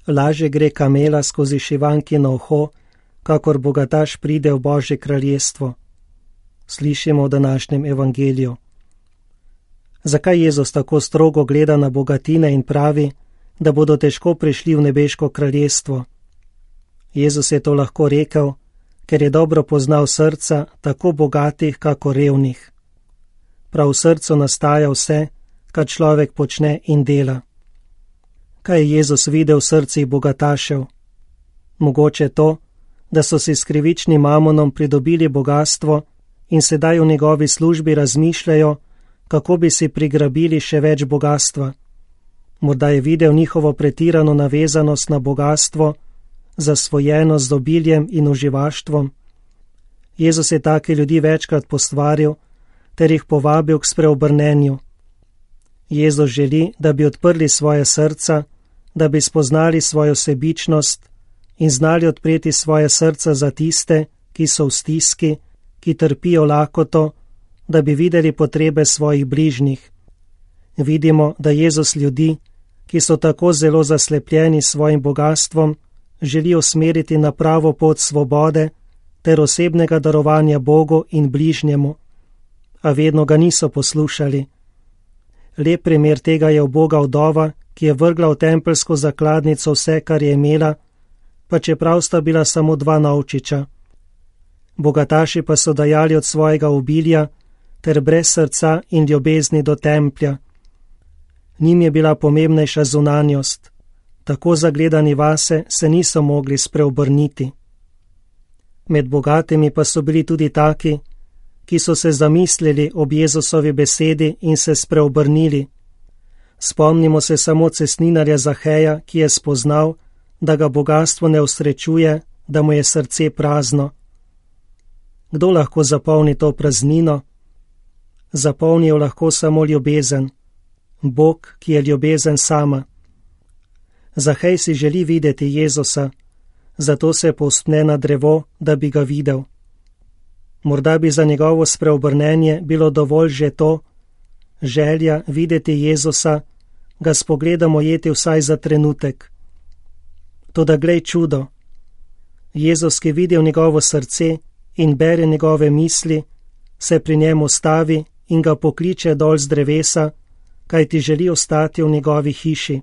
Lažje gre kamela skozi šivankino uho, kakor bogataš pride v Božje kraljestvo. Slišimo v današnjem evangeliju. Zakaj Jezus tako strogo gleda na bogatine in pravi, da bodo težko prišli v nebeško kraljestvo? Jezus je to lahko rekel, ker je dobro poznal srca tako bogatih, kako revnih. Prav v srcu nastaja vse, kar človek počne in dela. Kaj je Jezus videl v srcih bogatašev? Mogoče to, da so si s krivičnim mamonom pridobili bogastvo in sedaj v njegovi službi razmišljajo, kako bi si prigrabili še več bogastva. Morda je videl njihovo pretirano navezanost na bogastvo, zasvojenost z obiljem in uživaštvom. Jezus je take ljudi večkrat postvaril ter jih povabil k spreobrnenju. Jezus želi, da bi odprli svoje srca, da bi spoznali svojo sebičnost in znali odpreti svoje srca za tiste, ki so v stiski, ki trpijo lakoto, da bi videli potrebe svojih bližnjih. Vidimo, da Jezus ljudi, ki so tako zelo zaslepljeni s svojim bogatstvom, želi usmeriti na pravo pot svobode ter osebnega darovanja Bogu in bližnjemu, a vedno ga niso poslušali. Lep primer tega je uboga vdova, ki je vrgla v tempelsko zakladnico vse, kar je imela, pa čeprav sta bila samo 2 novčiča. Bogataši pa so dajali od svojega obilja ter brez srca in ljubezni do templja. Njim je bila pomembnejša zunanjost. Tako zagledani vase se niso mogli spreobrniti. Med bogatimi pa so bili tudi taki, ki so se zamislili ob Jezusovi besedi in se spreobrnili. Spomnimo se samo cestninarja Zaheja, ki je spoznal, da ga bogastvo ne usrečuje, da mu je srce prazno. Kdo lahko zapolni to praznino? Zapolni jo lahko samo ljubezen. Bog, ki je ljubezen sama. Zahej si želi videti Jezusa, zato se povzpne na drevo, da bi ga videl. Morda bi za njegovo spreobrnenje bilo dovolj že to, želja videti Jezusa, ga s pogledom ujeti vsaj za trenutek. Toda glej čudo, Jezus, ki vidi v njegovo srce in bere njegove misli, se pri njemu stavi in ga pokliče dol z drevesa, kaj ti želi ostati v njegovi hiši.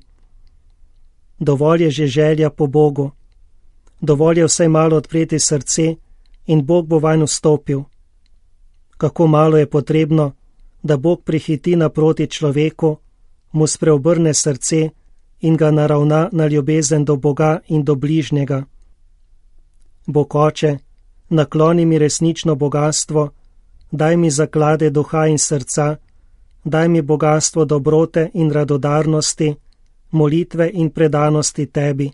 Dovolj je že želja po Bogu. Dovolj je vsaj malo odpreti srce in Bog bo vanj vstopil. Kako malo je potrebno, da Bog prihiti naproti človeku, mu spreobrne srce in ga naravna na ljubezen do Boga in do bližnjega. Bog Oče, nakloni mi resnično bogastvo, daj mi zaklade duha in srca, daj mi bogastvo dobrote in radodarnosti, molitve in predanosti Tebi.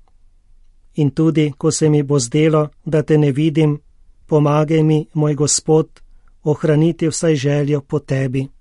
In tudi, ko se mi bo zdelo, da Te ne vidim, pomagaj mi, moj Gospod, ohraniti vsaj željo po Tebi.